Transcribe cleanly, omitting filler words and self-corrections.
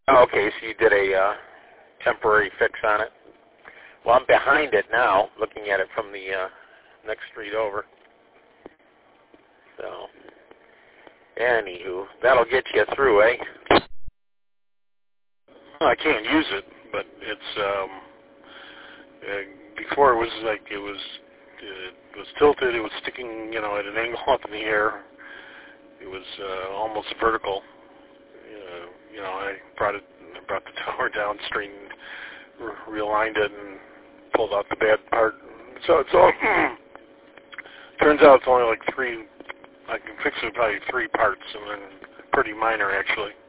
Oh, okay, so you did a temporary fix on it. Well, I'm behind it now, looking at it from the next street over. So, anywho, that'll get you through, eh? I can't use it, but it's before it was like it was tilted. It was sticking, at an angle up in the air. It was almost vertical. I brought the tower down, straightened, realigned it, and pulled out the bad part. So it's all turns out it's only like three. I can fix it with probably 3 parts, and then pretty minor actually.